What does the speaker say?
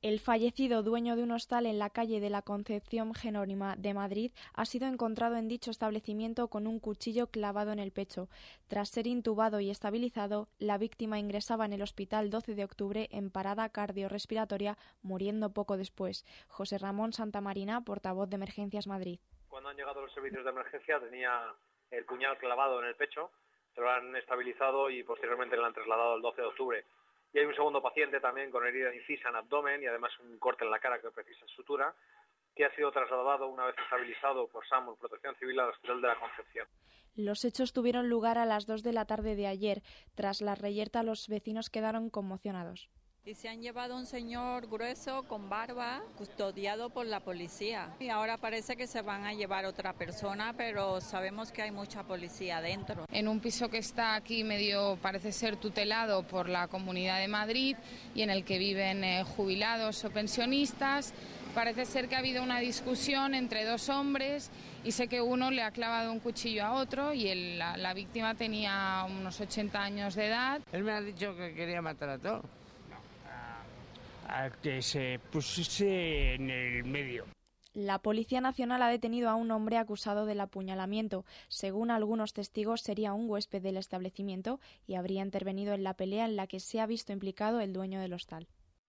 El fallecido dueño de un hostal en la calle de la Concepción Jerónima de Madrid ha sido encontrado en dicho establecimiento con un cuchillo clavado en el pecho. Tras ser intubado y estabilizado, la víctima ingresaba en el hospital 12 de octubre en parada cardiorrespiratoria, muriendo poco después. José Ramón Santamarina, portavoz de Emergencias Madrid. Cuando han llegado los servicios de emergencia tenía el puñal clavado en el pecho, se lo han estabilizado y posteriormente lo han trasladado el 12 de octubre. Y hay un segundo paciente también con herida incisa en abdomen y además un corte en la cara que precisa sutura, que ha sido trasladado una vez estabilizado por SAMUR, Protección Civil, al Hospital de la Concepción. Los hechos tuvieron lugar a las 2 de la tarde de ayer. Tras la reyerta, los vecinos quedaron conmocionados. Y se han llevado a un señor grueso con barba, custodiado por la policía. Y ahora parece que se van a llevar otra persona, pero sabemos que hay mucha policía dentro. En un piso que está aquí medio, parece ser tutelado por la Comunidad de Madrid y en el que viven jubilados o pensionistas. Parece ser que ha habido una discusión entre dos hombres y sé que uno le ha clavado un cuchillo a otro y la víctima tenía unos 80 años de edad. Él me ha dicho que quería matar a todos. A que se pusiese en el medio. La Policía Nacional ha detenido a un hombre acusado del apuñalamiento. Según algunos testigos, sería un huésped del establecimiento y habría intervenido en la pelea en la que se ha visto implicado el dueño del hostal.